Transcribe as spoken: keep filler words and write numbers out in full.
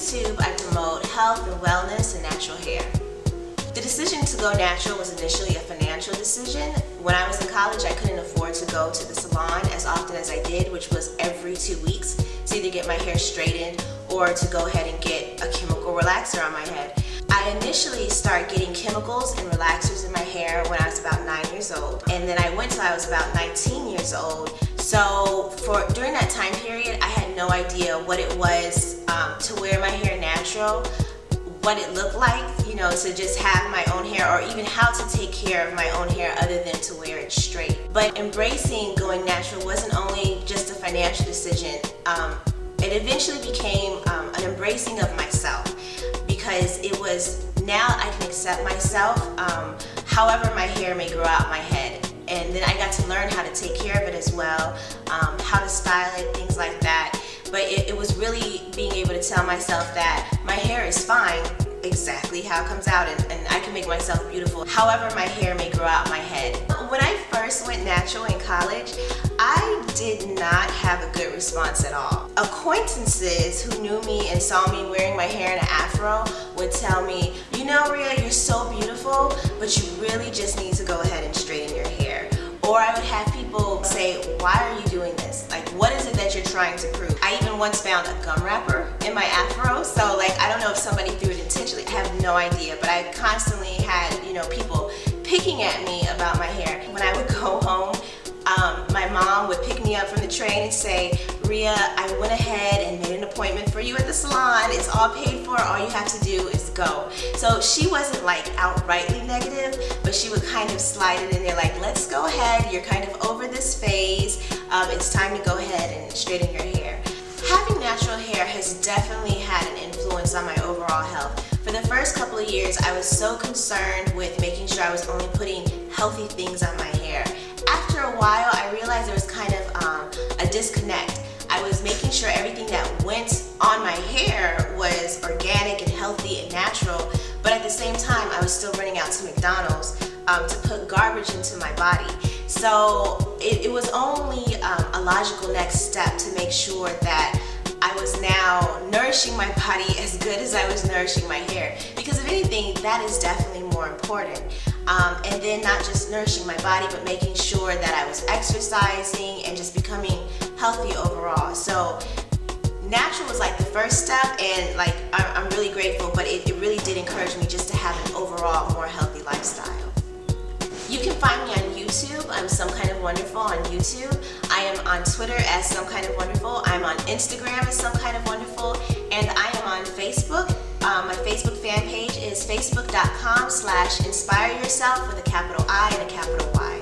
YouTube, I promote health and wellness and natural hair. The decision to go natural was initially a financial decision. When I was in college, I couldn't afford to go to the salon as often as I did, which was every two weeks, to either get my hair straightened or to go ahead and get a chemical relaxer on my head. I initially started getting chemicals and relaxers in my hair when I was about nine years old, and then I went till I was about nineteen years old. So for during that time period, I had no idea what it was um, to wear my hair natural, what it looked like, you know, to just have my own hair, or even how to take care of my own hair other than to wear it straight. But embracing going natural wasn't only just a financial decision. Um, it eventually became um, an embracing of myself, because it was, now I can accept myself um, however my hair may grow out my head. And then I got to learn how to take care of it as well, um, how to style it, things like that. But it, it was really being able to tell myself that my hair is fine exactly how it comes out, and, and I can make myself beautiful however my hair may grow out my head. When I first went natural in college, I did not have a good response at all. Acquaintances who knew me and saw me wearing my hair in an afro would tell me, you know, Rhea, you're so beautiful, but you really just need to go ahead and straighten your hair. Or I would have people say, why are you doing this? Like, what is it that you're trying to prove? I even once found a gum wrapper in my afro, so like, I don't know if somebody threw it intentionally. I have no idea, but I constantly had, you know, people picking at me about my hair. When I would go home, um, my mom would pick me up from the train and say, Rhea, I went ahead and made an appointment for you at the salon. It's all paid for. All you have to do is go. So she wasn't like outrightly negative, but she would kind of slide it in there like, let's go ahead. You're kind of over this phase. Um, it's time to go ahead and straighten your hair. Having natural hair has definitely had an influence on my overall health. For the first couple of years, I was so concerned with making sure I was only putting healthy things on my hair. After a while, I realized there was kind of um, a disconnect. I was making sure everything that went on my hair was organic and healthy and natural, but at the same time, I was still running out to McDonald's um, to put garbage into my body. So it, it was only um, a logical next step to make sure that I was now nourishing my body as good as I was nourishing my hair. Because if anything, that is definitely more important. Um, and then not just nourishing my body, but making sure that I was exercising and just becoming healthy overall. So natural was like the first step, and like I'm really grateful, but it, it really did encourage me just to have an overall more healthy lifestyle. You can find me on YouTube. I'm Some Kind of Wonderful on YouTube. I am on Twitter as Some Kind of Wonderful. I'm on Instagram as Some Kind of Wonderful. And I am on Facebook. Um, my Facebook fan page is facebook dot com slash inspire yourself with a capital I and a capital Y.